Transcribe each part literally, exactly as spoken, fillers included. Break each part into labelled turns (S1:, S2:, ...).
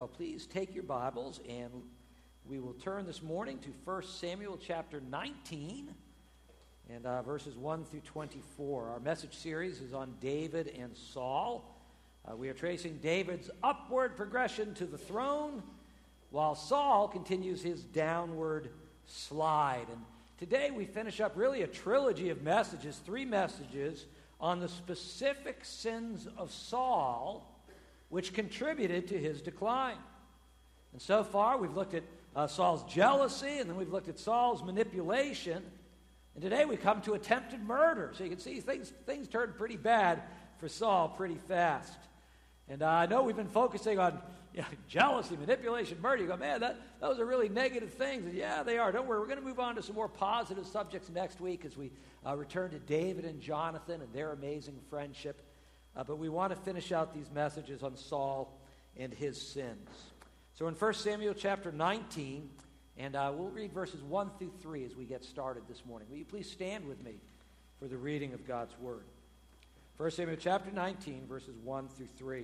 S1: please take your Bibles and we will turn this morning to First Samuel chapter nineteen and uh, verses one through twenty-four. Our message series is on David and Saul. Uh, we are tracing David's upward progression to the throne while Saul continues his downward slide. And today we finish up really a trilogy of messages, three messages on the specific sins of Saul which contributed to his decline. And so far we've looked at uh, Saul's jealousy, and then we've looked at Saul's manipulation, and today we come to attempted murder. So you can see things, things turned pretty bad for Saul pretty fast. And uh, I know we've been focusing on you know, jealousy, manipulation, murder. You go, man, that, those are really negative things. And yeah, they are. Don't worry. We're going to move on to some more positive subjects next week as we uh, return to David and Jonathan and their amazing friendship. Uh, but we want to finish out these messages on Saul and his sins. So in First Samuel chapter nineteen, and uh, we'll read verses one through three as we get started this morning. Will you please stand with me for the reading of God's Word? First Samuel chapter nineteen, verses one through three.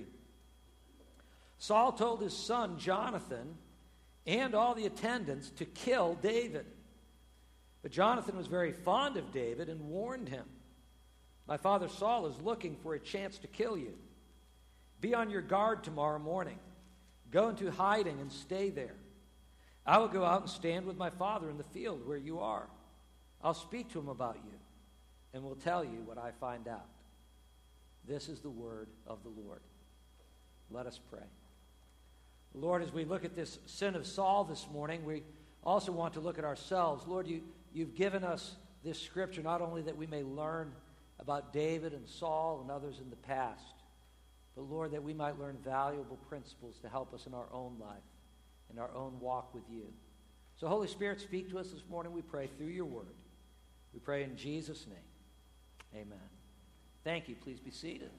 S1: Saul told his son Jonathan and all the attendants to kill David. But Jonathan was very fond of David and warned him, "My father Saul is looking for a chance to kill you. Be on your guard tomorrow morning. Go into hiding and stay there. I will go out and stand with my father in the field where you are. I'll speak to him about you and will tell you what I find out." This is the word of the Lord. Let us pray. Lord, as we look at this sin of Saul this morning, we also want to look at ourselves. Lord, you, you've given us this scripture not only that we may learn about David and Saul and others in the past, but Lord, that we might learn valuable principles to help us in our own life, in our own walk with you. So Holy Spirit, speak to us this morning, we pray, through your word. We pray in Jesus' name. Amen. Thank you. Please be seated.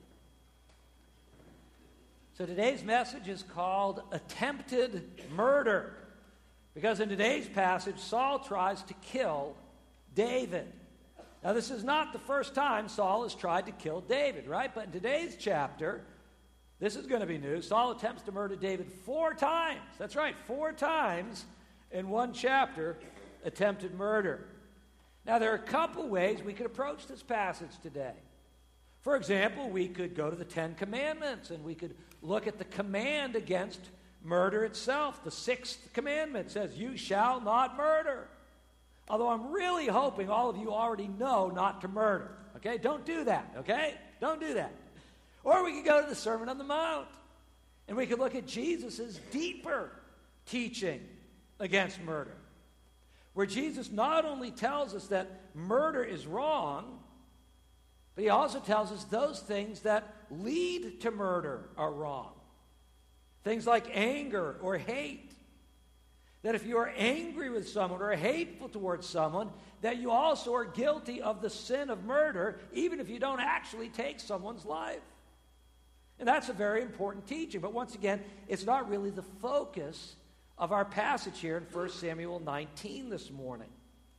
S1: So today's message is called Attempted Murder, because in today's passage, Saul tries to kill David. Now, this is not the first time Saul has tried to kill David, right? But in today's chapter, this is going to be new. Saul attempts to murder David four times. That's right, four times in one chapter, attempted murder. Now, there are a couple ways we could approach this passage today. For example, we could go to the Ten Commandments, and we could look at the command against murder itself. The sixth commandment says, "You shall not murder." Although I'm really hoping all of you already know not to murder. Okay? Don't do that. Okay? Don't do that. Or we could go to the Sermon on the Mount, and we could look at Jesus' deeper teaching against murder, where Jesus not only tells us that murder is wrong, but he also tells us those things that lead to murder are wrong. Things like anger or hate. That if you are angry with someone or hateful towards someone, that you also are guilty of the sin of murder, even if you don't actually take someone's life. And that's a very important teaching. But once again, it's not really the focus of our passage here in First Samuel nineteen this morning.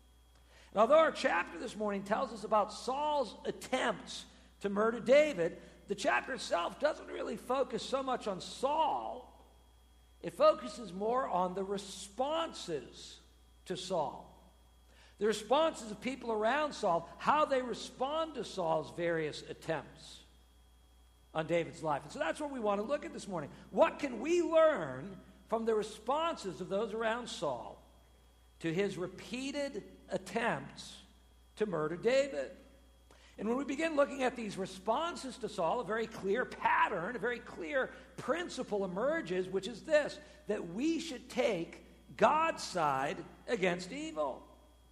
S1: And although our chapter this morning tells us about Saul's attempts to murder David, the chapter itself doesn't really focus so much on Saul. It focuses more on the responses to Saul. The responses of people around Saul, how they respond to Saul's various attempts on David's life. And so that's what we want to look at this morning. What can we learn from the responses of those around Saul to his repeated attempts to murder David? And when we begin looking at these responses to Saul, a very clear pattern, a very clear principle emerges, which is this, that we should take God's side against evil.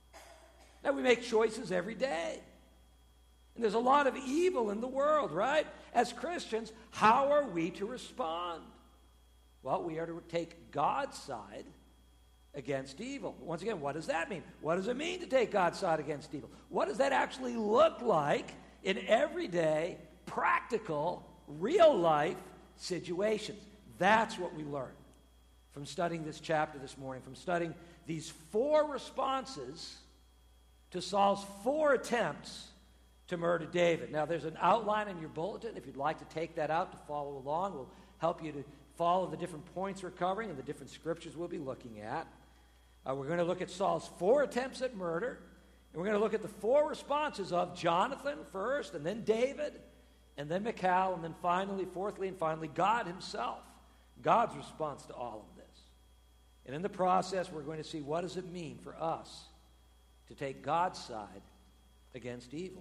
S1: Now, we make choices every day. And there's a lot of evil in the world, right? As Christians, how are we to respond? Well, we are to take God's side against evil. Once again, what does that mean? What does it mean to take God's side against evil? What does that actually look like in everyday, practical, real-life situations? That's what we learn from studying this chapter this morning, from studying these four responses to Saul's four attempts to murder David. Now, there's an outline in your bulletin. If you'd like to take that out to follow along, we'll help you to follow the different points we're covering and the different scriptures we'll be looking at. Uh, we're going to look at Saul's four attempts at murder, and we're going to look at the four responses of Jonathan first, and then David, and then Michal, and then finally, fourthly and finally, God himself, God's response to all of this. And in the process, we're going to see what does it mean for us to take God's side against evil.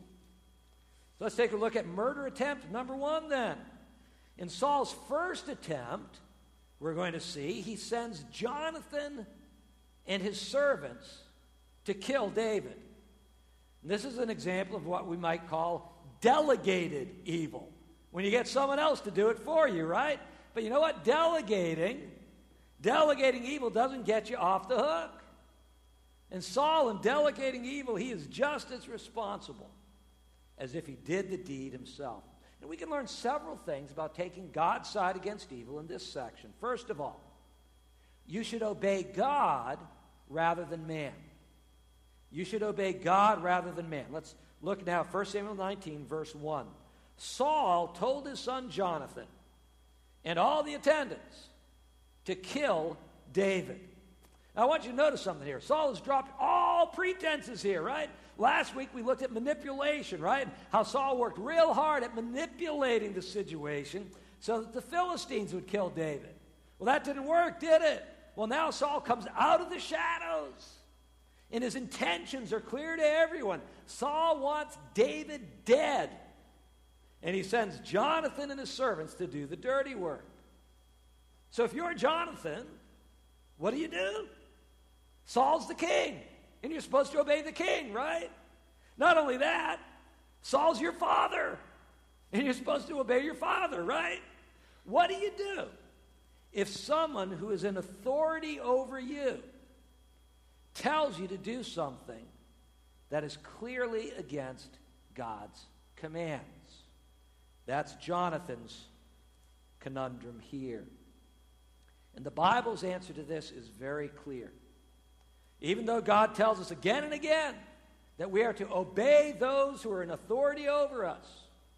S1: So let's take a look at murder attempt number one then. In Saul's first attempt, we're going to see he sends Jonathan and his servants to kill David. And this is an example of what we might call delegated evil. When you get someone else to do it for you, right? But you know what? Delegating, delegating evil doesn't get you off the hook. And Saul, in delegating evil, he is just as responsible as if he did the deed himself. And we can learn several things about taking God's side against evil in this section. First of all, you should obey God rather than man. You should obey God rather than man. Let's look now, First Samuel nineteen, verse one. Saul told his son Jonathan and all the attendants to kill David. Now, I want you to notice something here. Saul has dropped all pretenses here, right? Last week we looked at manipulation, right? How Saul worked real hard at manipulating the situation so that the Philistines would kill David. Well, that didn't work, did it? Well, now Saul comes out of the shadows, and his intentions are clear to everyone. Saul wants David dead, and he sends Jonathan and his servants to do the dirty work. So if you're Jonathan, what do you do? Saul's the king, and you're supposed to obey the king, right? Not only that, Saul's your father, and you're supposed to obey your father, right? What do you do if someone who is in authority over you tells you to do something that is clearly against God's commands? That's Jonathan's conundrum here. And the Bible's answer to this is very clear. Even though God tells us again and again that we are to obey those who are in authority over us,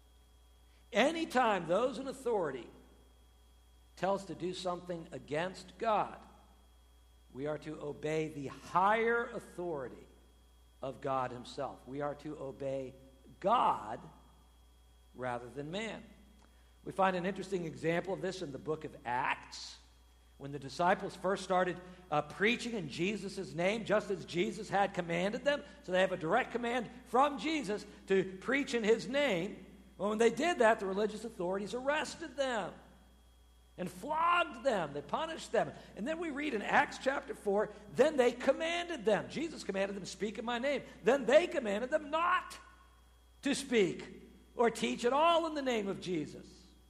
S1: anytime those in authority tell us to do something against God, we are to obey the higher authority of God himself. We are to obey God rather than man. We find an interesting example of this in the book of Acts. When the disciples first started uh, preaching in Jesus' name, just as Jesus had commanded them, so they have a direct command from Jesus to preach in his name. Well, when they did that, the religious authorities arrested them and flogged them. They punished them. And then we read in Acts chapter four, then they commanded them. Jesus commanded them to speak in my name. Then they commanded them not to speak or teach at all in the name of Jesus.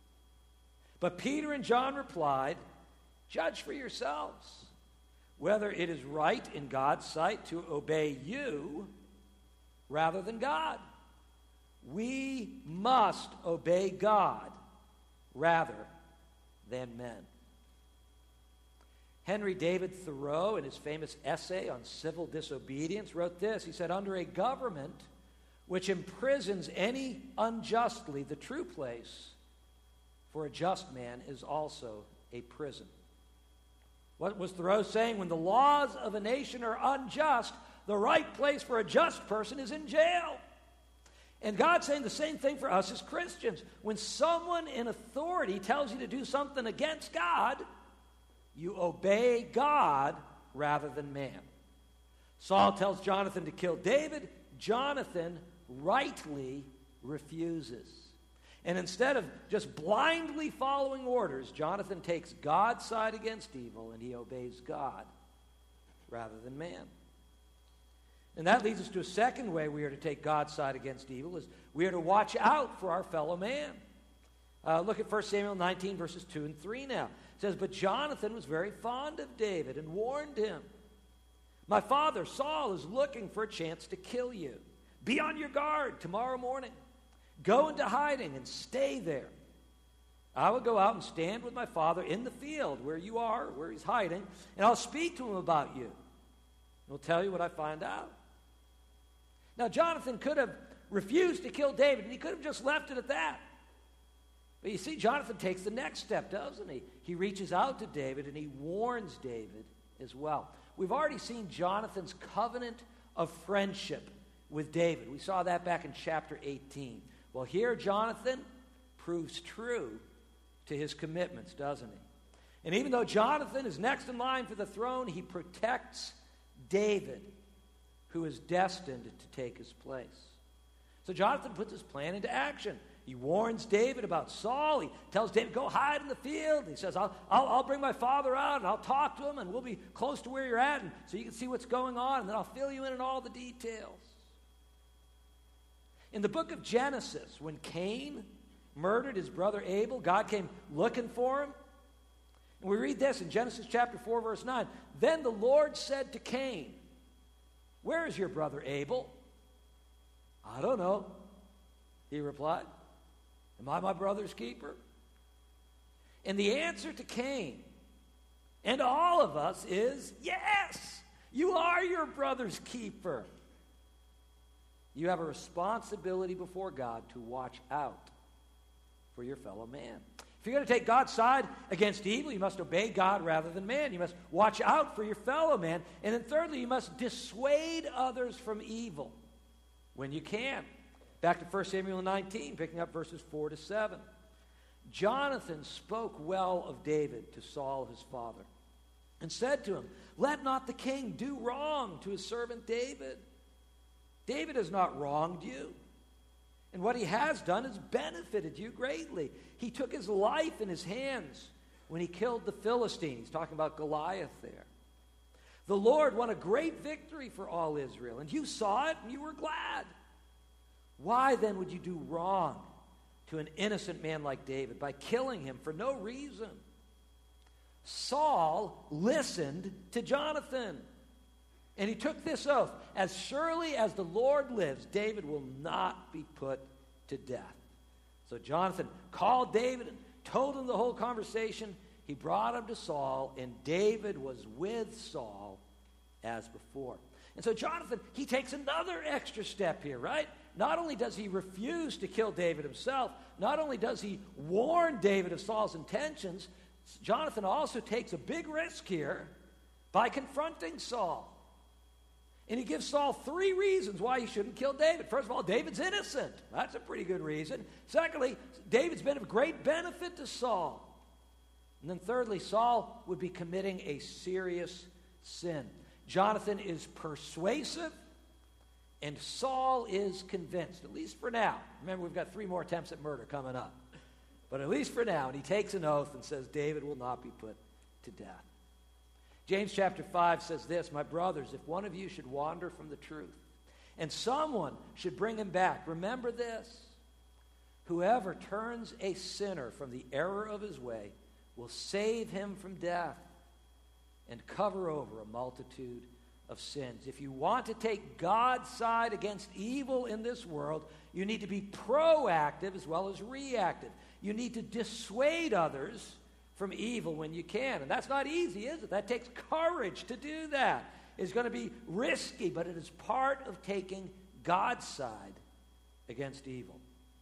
S1: But Peter and John replied, judge for yourselves whether it is right in God's sight to obey you rather than God. We must obey God rather than men. Henry David Thoreau, in his famous essay on civil disobedience, wrote this. He said, under a government which imprisons any unjustly, the true place for a just man is also a prison. What was Thoreau saying? When the laws of a nation are unjust, the right place for a just person is in jail. And God's saying the same thing for us as Christians. When someone in authority tells you to do something against God, you obey God rather than man. Saul tells Jonathan to kill David. Jonathan rightly refuses. And instead of just blindly following orders, Jonathan takes God's side against evil, and he obeys God rather than man. And that leads us to a second way we are to take God's side against evil, is we are to watch out for our fellow man. Uh, look at First Samuel nineteen, verses two and three now. It says, but Jonathan was very fond of David and warned him, my father Saul is looking for a chance to kill you. Be on your guard tomorrow morning. Go into hiding and stay there. I will go out and stand with my father in the field where you are, where he's hiding, and I'll speak to him about you. He'll tell you what I find out. Now, Jonathan could have refused to kill David, and he could have just left it at that. But you see, Jonathan takes the next step, doesn't he? He reaches out to David and he warns David as well. We've already seen Jonathan's covenant of friendship with David. We saw that back in chapter eighteen. Well, here Jonathan proves true to his commitments, doesn't he? And even though Jonathan is next in line for the throne, he protects David, who is destined to take his place. So Jonathan puts his plan into action. He warns David about Saul. He tells David, go hide in the field. He says, I'll, I'll, I'll bring my father out, and I'll talk to him, and we'll be close to where you're at, and so you can see what's going on, and then I'll fill you in on all the details. In the book of Genesis, when Cain murdered his brother Abel, God came looking for him. And we read this in Genesis chapter four, verse nine. Then the Lord said to Cain, where is your brother Abel? I don't know, he replied. Am I my brother's keeper? And the answer to Cain and all of us is, yes, you are your brother's keeper. You have a responsibility before God to watch out for your fellow man. If you're going to take God's side against evil, you must obey God rather than man. You must watch out for your fellow man. And then thirdly, you must dissuade others from evil when you can. Back to First Samuel nineteen, picking up verses four to seven. Jonathan spoke well of David to Saul his father and said to him, let not the king do wrong to his servant David. David has not wronged you, and what he has done has benefited you greatly. He took his life in his hands when he killed the Philistine. He's talking about Goliath there. The Lord won a great victory for all Israel, and you saw it and you were glad. Why then would you do wrong to an innocent man like David by killing him for no reason? Saul listened to Jonathan, and he took this oath: as surely as the Lord lives, David will not be put to death. So Jonathan called David and told him the whole conversation. He brought him to Saul, and David was with Saul as before. And so Jonathan, he takes another extra step here, right? Not only does he refuse to kill David himself, not only does he warn David of Saul's intentions, Jonathan also takes a big risk here by confronting Saul. And he gives Saul three reasons why he shouldn't kill David. First of all, David's innocent. That's a pretty good reason. Secondly, David's been of great benefit to Saul. And then thirdly, Saul would be committing a serious sin. Jonathan is persuasive, and Saul is convinced, at least for now. Remember, we've got three more attempts at murder coming up. But at least for now, and he takes an oath and says David will not be put to death. James chapter five says this, my brothers, if one of you should wander from the truth, and someone should bring him back, remember this: whoever turns a sinner from the error of his way will save him from death and cover over a multitude of sins. If you want to take God's side against evil in this world, you need to be proactive as well as reactive. You need to dissuade others from evil when you can. And that's not easy, is it? That takes courage to do that. It's going to be risky, but it is part of taking God's side against evil.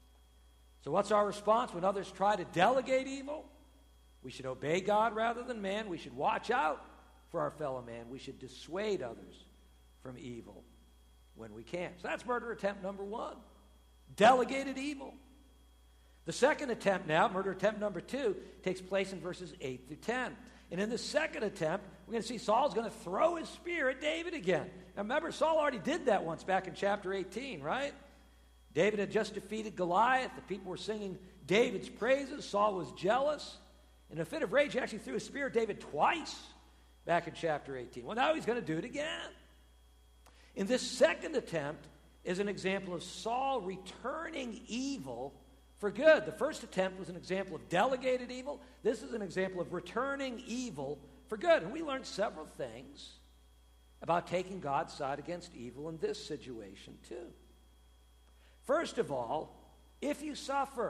S1: So what's our response when others try to delegate evil? We should obey God rather than man. We should watch out for our fellow man. We should dissuade others from evil when we can. So that's murder attempt number one. Delegated evil. The second attempt now, murder attempt number two, takes place in verses eight through ten. And in the second attempt, we're going to see Saul's going to throw his spear at David again. Now remember, Saul already did that once back in chapter eighteen, right? David had just defeated Goliath. The people were singing David's praises. Saul was jealous. In a fit of rage, he actually threw a spear at David twice back in chapter eighteen. Well, now he's going to do it again. In this second attempt is an example of Saul returning evil for good. The first attempt was an example of delegated evil. This is an example of returning evil for good. And we learned several things about taking God's side against evil in this situation too. First of all, if you suffer,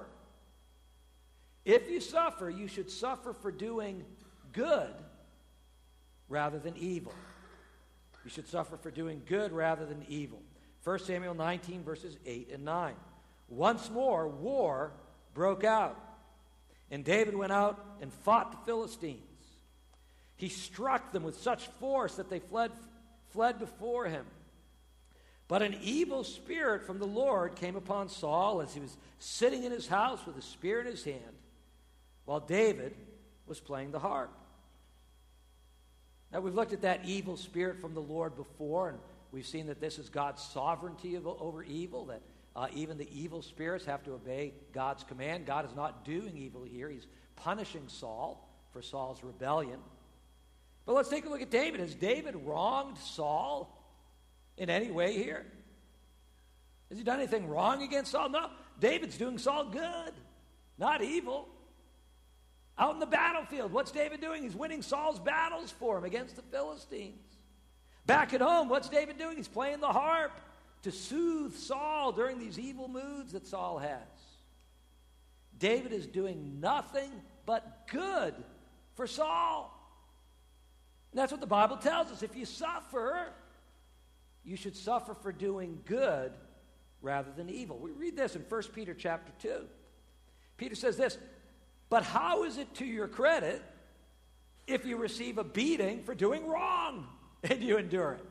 S1: if you suffer, you should suffer for doing good rather than evil. You should suffer for doing good rather than evil. First Samuel nineteen, verses eight and nine. Once more, war broke out And David went out and fought the Philistines. He struck them with such force that they fled, fled before him. But an evil spirit from the Lord came upon Saul as he was sitting in his house with a spear in his hand, while David was playing the harp. Now, we've looked at that evil spirit from the Lord before, and we've seen that this is God's sovereignty over evil, that uh, even the evil spirits have to obey God's command. God is not doing evil here. He's punishing Saul for Saul's rebellion. But let's take a look at David. Has David wronged Saul in any way here? Has he done anything wrong against Saul? No. David's doing Saul good, not evil. Out in the battlefield, what's David doing? He's winning Saul's battles for him against the Philistines. Back at home, what's David doing? He's playing the harp to soothe Saul during these evil moods that Saul has. David is doing nothing but good for Saul. And that's what the Bible tells us. If you suffer, you should suffer for doing good rather than evil. We read this in First Peter chapter two. Peter says this, "But how is it to your credit if you receive a beating for doing wrong and you endure it?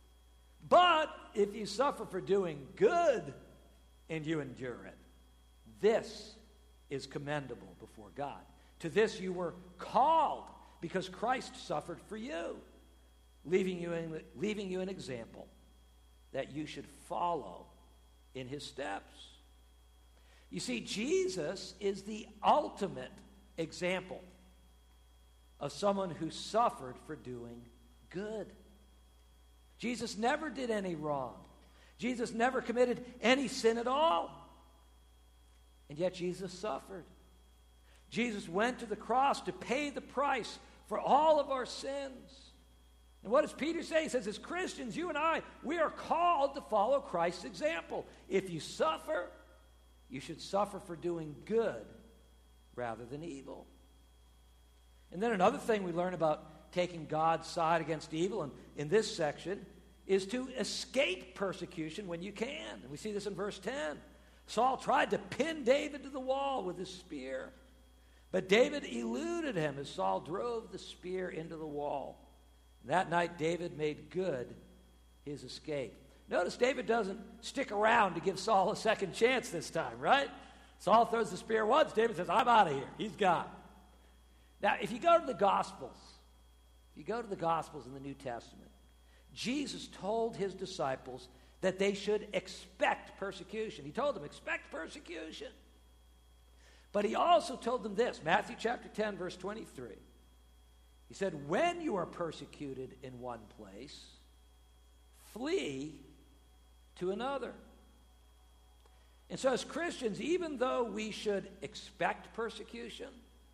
S1: But if you suffer for doing good and you endure it, this is commendable before God. To this you were called, because Christ suffered for you, leaving you, in, leaving you an example that you should follow in his steps." You see, Jesus is the ultimate example of someone who suffered for doing good. Jesus never did any wrong. Jesus never committed any sin at all. And yet Jesus suffered. Jesus went to the cross to pay the price for all of our sins. And what does Peter say? He says, as Christians, you and I, we are called to follow Christ's example. If you suffer, you should suffer for doing good rather than evil. And then another thing we learn about taking God's side against evil, and in this section, is to escape persecution when you can. And we see this in verse ten. Saul tried to pin David to the wall with his spear, but David eluded him as Saul drove the spear into the wall. That night, David made good his escape. Notice David doesn't stick around to give Saul a second chance this time, right? Saul throws the spear once. David says, I'm out of here. He's gone. Now, if you go to the Gospels, if you go to the Gospels in the New Testament, Jesus told his disciples that they should expect persecution. He told them, expect persecution. But he also told them this, Matthew chapter ten, verse twenty-three. He said, when you are persecuted in one place, flee to another. And so as Christians, even though we should expect persecution,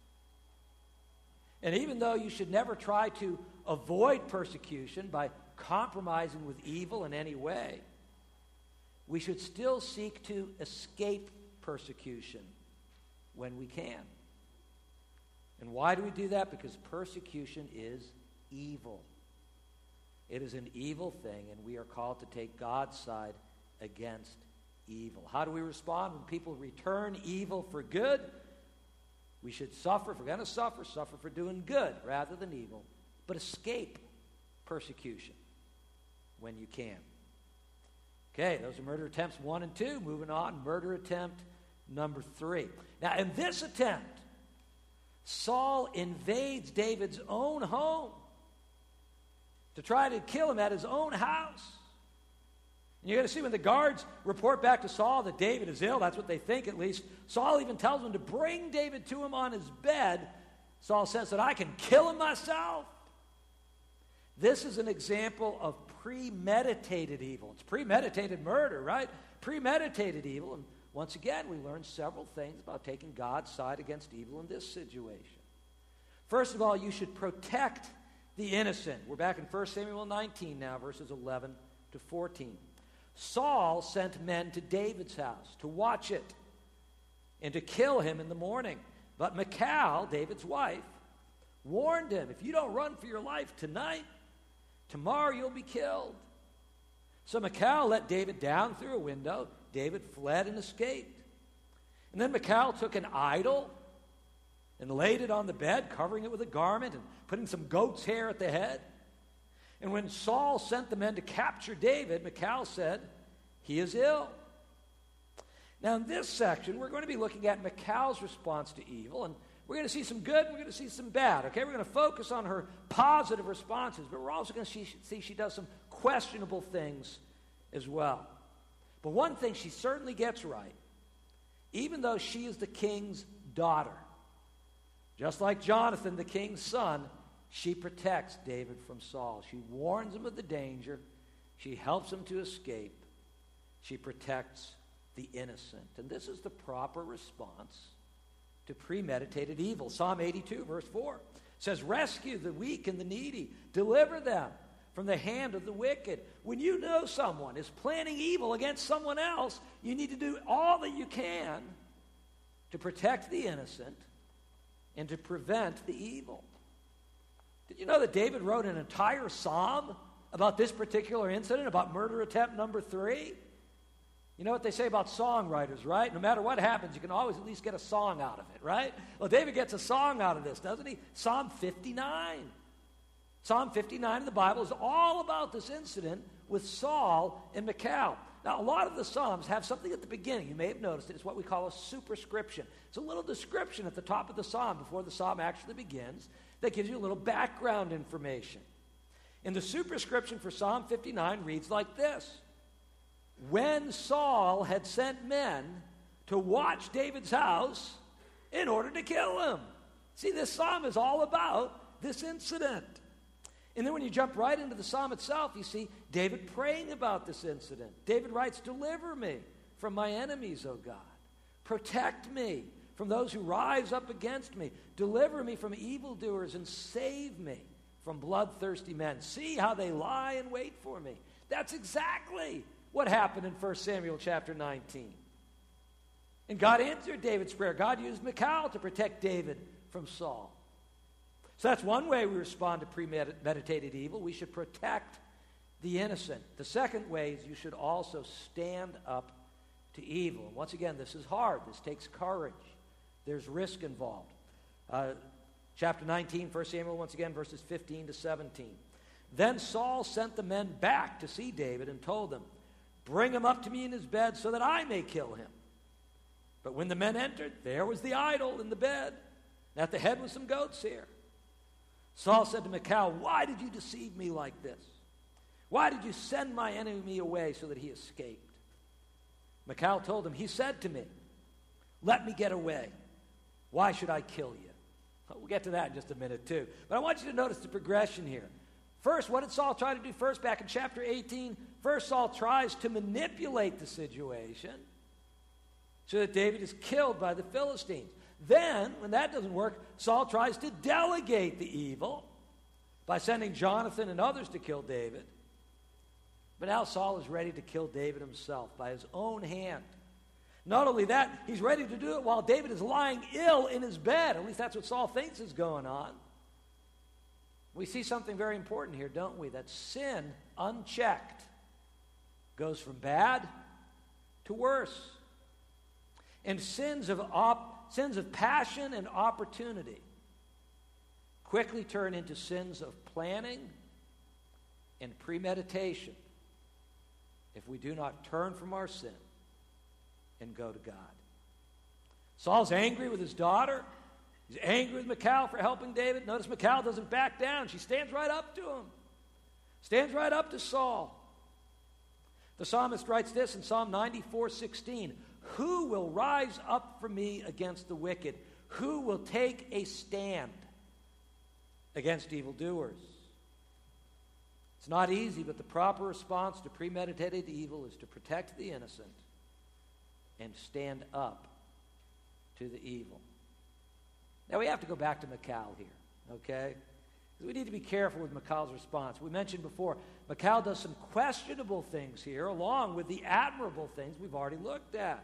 S1: and even though you should never try to avoid persecution by compromising with evil in any way, we should still seek to escape persecution when we can. And why do we do that? Because persecution is evil. It is an evil thing, and we are called to take God's side against evil. How do we respond when people return evil for good? We should suffer. If we're going to suffer, suffer for doing good rather than evil, but escape persecution when you can. Okay, those are murder attempts one and two. Moving on, murder attempt number three. Now, in this attempt, Saul invades David's own home to try to kill him at his own house. And you're going to see when the guards report back to Saul that David is ill, that's what they think at least. Saul even tells them to bring David to him on his bed. Saul says that I can kill him myself. This is an example of premeditated evil. It's premeditated murder, right? Premeditated evil. And once again, we learn several things about taking God's side against evil in this situation. First of all, you should protect the innocent. We're back in First Samuel nineteen now, verses eleven to fourteen. Saul sent men to David's house to watch it and to kill him in the morning. But Michal, David's wife, warned him, if you don't run for your life tonight, tomorrow you'll be killed. So Michal let David down through a window. David fled and escaped. And then Michal took an idol and laid it on the bed, covering it with a garment and putting some goat's hair at the head. And when Saul sent the men to capture David, Michal said, "He is ill." Now, in this section, we're going to be looking at Michal's response to evil, and we're going to see some good and we're going to see some bad, okay? We're going to focus on her positive responses, but we're also going to see, see she does some questionable things as well. But one thing she certainly gets right, even though she is the king's daughter, just like Jonathan, the king's son, she protects David from Saul. She warns him of the danger. She helps him to escape. She protects the innocent. And this is the proper response to premeditated evil. Psalm eighty-two, verse four says, "Rescue the weak and the needy. Deliver them from the hand of the wicked." When you know someone is planning evil against someone else, you need to do all that you can to protect the innocent and to prevent the evil. Did you know that David wrote an entire psalm about this particular incident, about murder attempt number three? You know what they say about songwriters, right? No matter what happens, you can always at least get a song out of it, right? Well, David gets a song out of this, doesn't he? Psalm fifty-nine. Psalm fifty-nine in the Bible is all about this incident with Saul and Michal. Now, a lot of the Psalms have something at the beginning. You may have noticed it. It's what we call a superscription. It's a little description at the top of the Psalm before the Psalm actually begins that gives you a little background information. And the superscription for Psalm fifty-nine reads like this: "When Saul had sent men to watch David's house in order to kill him." See, this psalm is all about this incident. And then when you jump right into the psalm itself, you see David praying about this incident. David writes, "Deliver me from my enemies, O God. Protect me from those who rise up against me. Deliver me from evildoers and save me from bloodthirsty men. See how they lie in wait for me." That's exactly what happened in First Samuel chapter nineteen. And God answered David's prayer. God used Michal to protect David from Saul. So that's one way we respond to premeditated evil. We should protect the innocent. The second way is you should also stand up to evil. And once again, this is hard. This takes courage. There's risk involved. Uh, chapter nineteen, First Samuel, once again, verses fifteen to seventeen. "Then Saul sent the men back to see David and told them, 'Bring him up to me in his bed so that I may kill him.' But when the men entered, there was the idol in the bed, and at the head was some goat's hair. Saul said to Michal, 'Why did you deceive me like this? Why did you send my enemy away so that he escaped?' Michal told him, 'He said to me, let me get away. Why should I kill you?'" We'll get to that in just a minute too. But I want you to notice the progression here. First, what did Saul try to do first back in chapter eighteen? First, Saul tries to manipulate the situation so that David is killed by the Philistines. Then, when that doesn't work, Saul tries to delegate the evil by sending Jonathan and others to kill David. But now Saul is ready to kill David himself by his own hand. Not only that, he's ready to do it while David is lying ill in his bed. At least that's what Saul thinks is going on. We see something very important here, don't we? That sin, unchecked, goes from bad to worse. And sins of, op- sins of passion and opportunity quickly turn into sins of planning and premeditation if we do not turn from our sin and go to God. Saul's angry with his daughter. He's angry with Michal for helping David. Notice Michal doesn't back down. She stands right up to him. Stands right up to Saul. The psalmist writes this in Psalm ninety-four sixteen. "Who will rise up for me against the wicked? Who will take a stand against evildoers?" It's not easy, but the proper response to premeditated evil is to protect the innocent and stand up to the evil. Now, we have to go back to Michal here, okay? We need to be careful with Michal's response. We mentioned before, Michal does some questionable things here, along with the admirable things we've already looked at.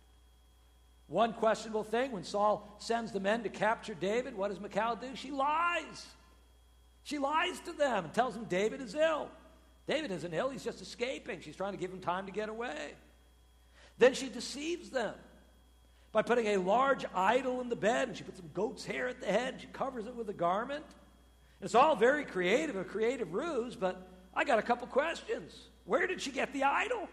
S1: One questionable thing, when Saul sends the men to capture David, what does Michal do? She lies. She lies to them and tells them David is ill. David isn't ill, he's just escaping. She's trying to give him time to get away. Then she deceives them. by putting a large idol in the bed, and she puts some goat's hair at the head, and she covers it with a garment. It's all very creative, a creative ruse, but I got a couple questions. Where did she get the idol?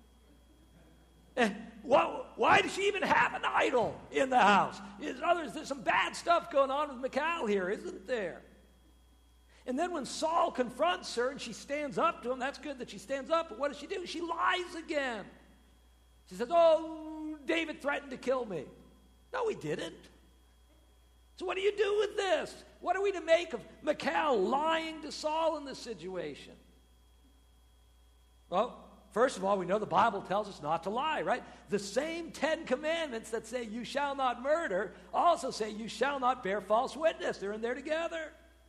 S1: And why, why does she even have an idol in the house? Is others, there's some bad stuff going on with Michal here, isn't there? And then when Saul confronts her and she stands up to him, that's good that she stands up, but what does she do? She lies again. She says, oh, David threatened to kill me. No, he didn't. So what do you do with this? What are we to make of Michal lying to Saul in this situation? Well, first of all, we know the Bible tells us not to lie, right? The same Ten Commandments that say you shall not murder also say you shall not bear false witness. They're in there together.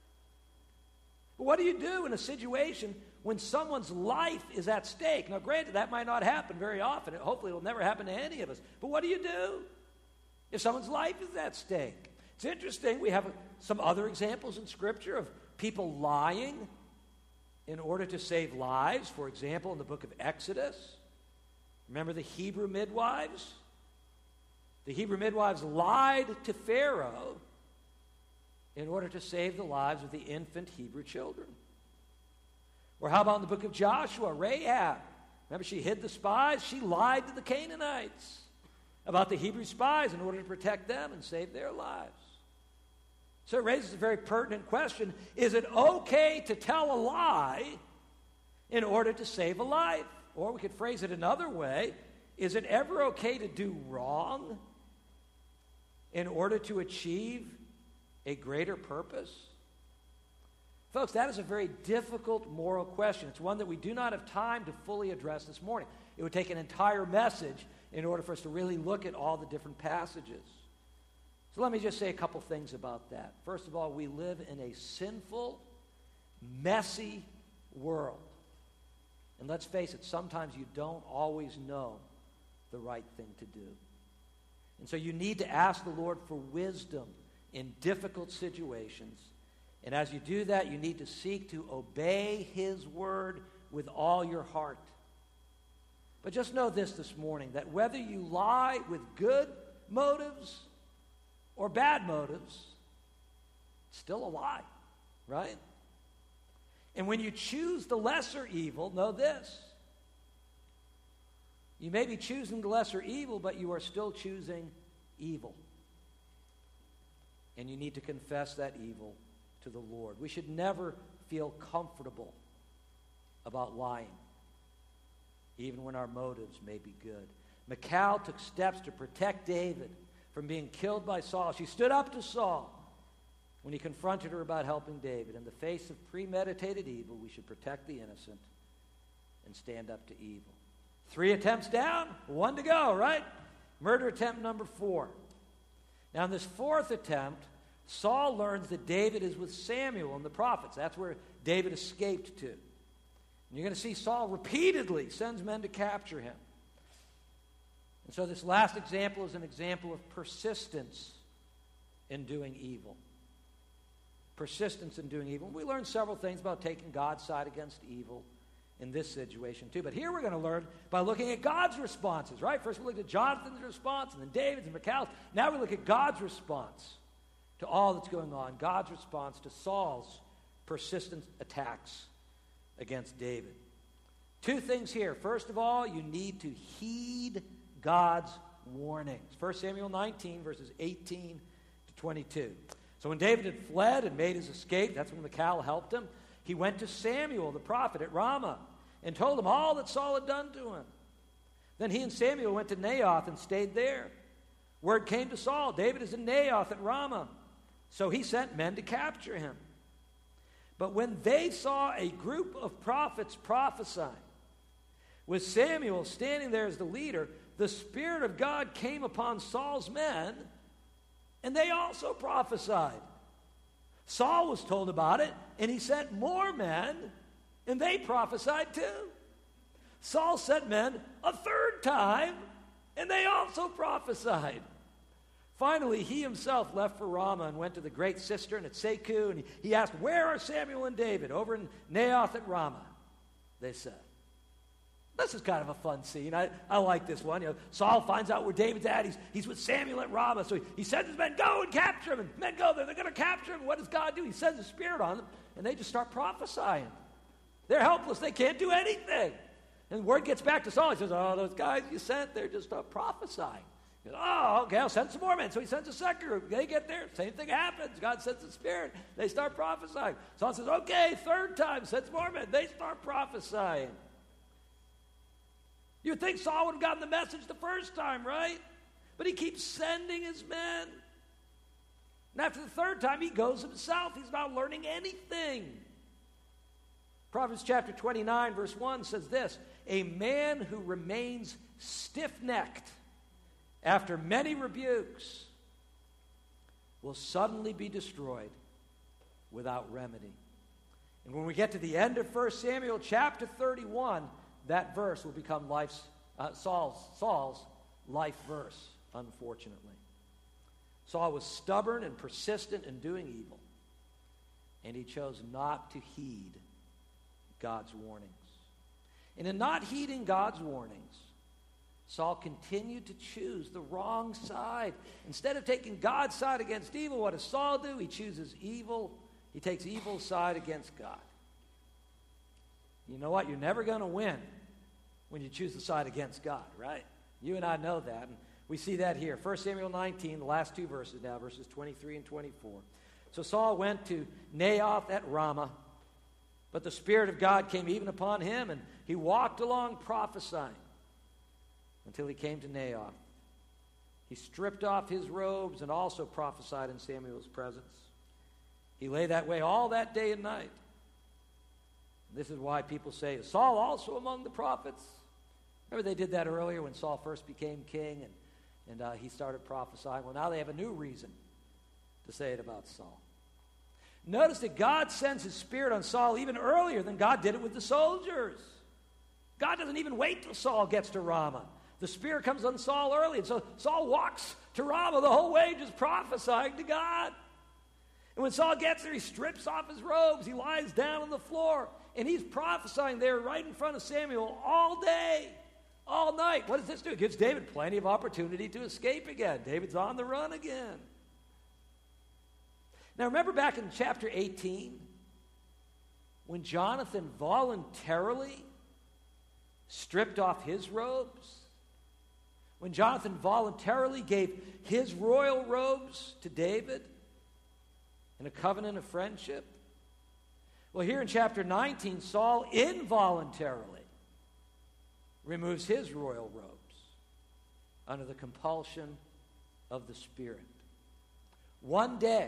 S1: But what do you do in a situation when someone's life is at stake? Now, granted, that might not happen very often. Hopefully, it will never happen to any of us. But what do you do if someone's life is at stake? It's interesting. We have some other examples in Scripture of people lying in order to save lives. For example, in the book of Exodus, remember the Hebrew midwives? The Hebrew midwives lied to Pharaoh in order to save the lives of the infant Hebrew children. Or how about in the book of Joshua, Rahab? Remember, she hid the spies. She lied to the Canaanites about the Hebrew spies in order to protect them and save their lives. So it raises a very pertinent question. Is it okay to tell a lie in order to save a life? Or we could phrase it another way. Is it ever okay to do wrong in order to achieve a greater purpose? Folks, that is a very difficult moral question. It's one that we do not have time to fully address this morning. It would take an entire message in order for us to really look at all the different passages. So let me just say a couple things about that. First of all, we live in a sinful, messy world. And let's face it, sometimes you don't always know the right thing to do. And so you need to ask the Lord for wisdom in difficult situations. And as you do that, you need to seek to obey His word with all your heart. But just know this this morning, that whether you lie with good motives or bad motives, it's still a lie, right? And when you choose the lesser evil, know this. You may be choosing the lesser evil, but you are still choosing evil. And you need to confess that evil to the Lord. We should never feel comfortable about lying, even when our motives may be good. Michal took steps to protect David from being killed by Saul. She stood up to Saul when he confronted her about helping David. In the face of premeditated evil, we should protect the innocent and stand up to evil. Three attempts down, one to go, right? Murder attempt number four. Now, in this fourth attempt, Saul learns that David is with Samuel and the prophets. That's where David escaped to. And you're going to see Saul repeatedly sends men to capture him. And so this last example is an example of persistence in doing evil. Persistence in doing evil. We learned several things about taking God's side against evil in this situation too. But here we're going to learn by looking at God's responses, right? First we looked at Jonathan's response, and then David's and Michal's. Now we look at God's response to all that's going on. God's response to Saul's persistent attacks against David. Two things here. First of all, you need to heed God's warnings. First Samuel nineteen, verses eighteen to twenty-two. So when David had fled and made his escape, that's when Michal helped him, he went to Samuel the prophet at Ramah and told him all that Saul had done to him. Then he and Samuel went to Naioth and stayed there. Word came to Saul, David is in Naioth at Ramah. So he sent men to capture him. But when they saw a group of prophets prophesying, with Samuel standing there as the leader, the Spirit of God came upon Saul's men, and they also prophesied. Saul was told about it, and he sent more men, and they prophesied too. Saul sent men a third time, and they also prophesied. Finally, he himself left for Ramah and went to the great cistern at Seku, and he, he asked, where are Samuel and David? Over in Naioth at Ramah, they said. This is kind of a fun scene. I, I like this one. You know, Saul finds out where David's at. He's, he's with Samuel at Ramah. So he, he sends his men, go and capture him. And men go there. They're going to capture him. What does God do? He sends a spirit on them, and they just start prophesying. They're helpless. They can't do anything. And word gets back to Saul. He says, oh, those guys you sent, they're just uh, prophesying. He goes, oh, okay, I'll send some more men. So he sends a second group. They get there. Same thing happens. God sends the spirit. They start prophesying. Saul says, okay, third time, sends more men. They start prophesying. You'd think Saul would have gotten the message the first time, right? But he keeps sending his men. And after the third time, he goes himself. He's not learning anything. Proverbs chapter twenty-nine, verse one says this, a man who remains stiff-necked after many rebukes will suddenly be destroyed without remedy. And when we get to the end of First Samuel chapter thirty-one, that verse will become life's, uh, Saul's, Saul's life verse, unfortunately. Saul was stubborn and persistent in doing evil, and he chose not to heed God's warnings. And in not heeding God's warnings, Saul continued to choose the wrong side. Instead of taking God's side against evil, what does Saul do? He chooses evil. He takes evil's side against God. You know what? You're never going to win when you choose the side against God, right? You and I know that. And we see that here. First Samuel nineteen, the last two verses now, verses twenty-three and twenty-four. So Saul went to Naioth at Ramah, but the Spirit of God came even upon him, and he walked along prophesying until he came to Naioth. He stripped off his robes and also prophesied in Samuel's presence. He lay that way all that day and night. This is why people say, is Saul also among the prophets? Remember they did that earlier when Saul first became king and, and uh, he started prophesying. Well, now they have a new reason to say it about Saul. Notice that God sends his Spirit on Saul even earlier than God did it with the soldiers. God doesn't even wait till Saul gets to Ramah. The Spirit comes on Saul early, and so Saul walks to Ramah the whole way just prophesying to God. And when Saul gets there, he strips off his robes. He lies down on the floor. And he's prophesying there right in front of Samuel all day, all night. What does this do? It gives David plenty of opportunity to escape again. David's on the run again. Now remember back in chapter eighteen, when Jonathan voluntarily stripped off his robes? When Jonathan voluntarily gave his royal robes to David in a covenant of friendship? Well, here in chapter nineteen, Saul involuntarily removes his royal robes under the compulsion of the Spirit. One day,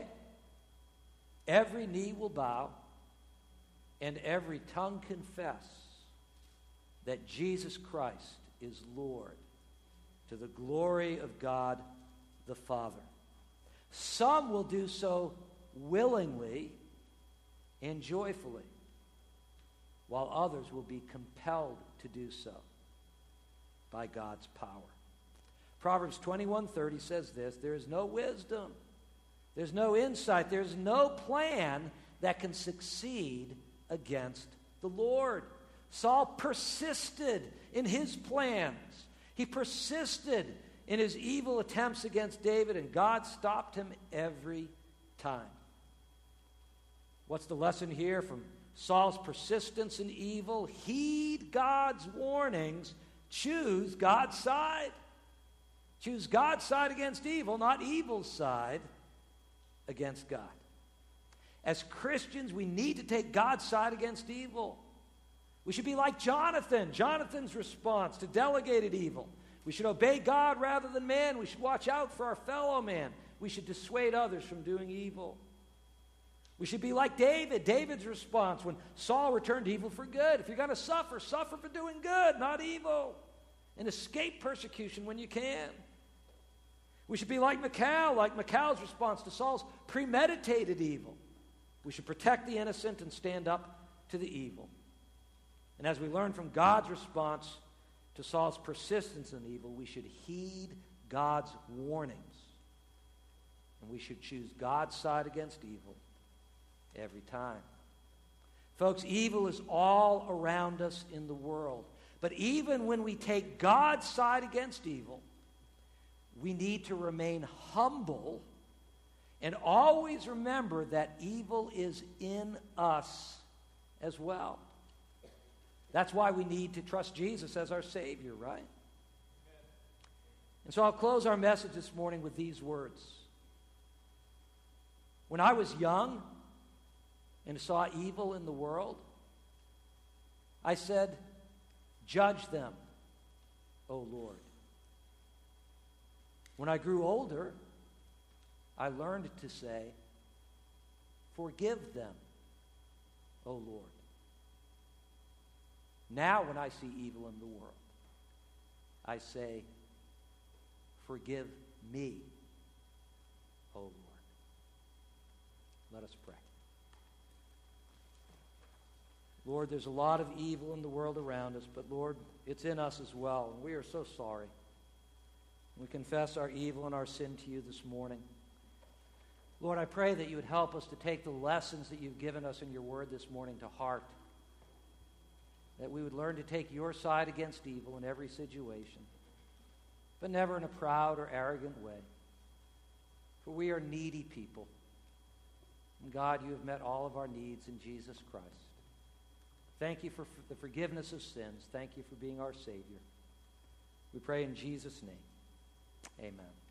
S1: every knee will bow and every tongue confess that Jesus Christ is Lord, to the glory of God the Father. Some will do so willingly and joyfully, while others will be compelled to do so by God's power. Proverbs twenty-one thirty says this, there is no wisdom, there's no insight, there's no plan that can succeed against the Lord. Saul persisted in his plans. He persisted in his evil attempts against David, and God stopped him every time. What's the lesson here from Saul's persistence in evil? Heed God's warnings. Choose God's side. Choose God's side against evil, not evil's side against God. As Christians, we need to take God's side against evil. We should be like Jonathan. Jonathan's response to delegated evil. We should obey God rather than man. We should watch out for our fellow man. We should dissuade others from doing evil. We should be like David. David's response when Saul returned evil for good. If you're going to suffer, suffer for doing good, not evil. And escape persecution when you can. We should be like Michal, like Michal's response to Saul's premeditated evil. We should protect the innocent and stand up to the evil. And as we learn from God's response to Saul's persistence in evil, we should heed God's warnings. And we should choose God's side against evil every time. Folks, evil is all around us in the world. But even when we take God's side against evil, we need to remain humble and always remember that evil is in us as well. That's why we need to trust Jesus as our Savior, right? And so I'll close our message this morning with these words. When I was young and saw evil in the world, I said, "Judge them, O Lord." When I grew older, I learned to say, "Forgive them, O Lord." Now when I see evil in the world, I say, "Forgive me, O Lord." Let us pray. Lord, there's a lot of evil in the world around us, but Lord, it's in us as well, and we are so sorry. We confess our evil and our sin to you this morning. Lord, I pray that you would help us to take the lessons that you've given us in your word this morning to heart, that we would learn to take your side against evil in every situation, but never in a proud or arrogant way, for we are needy people. And God, you have met all of our needs in Jesus Christ. Thank you for the forgiveness of sins. Thank you for being our Savior. We pray in Jesus' name. Amen.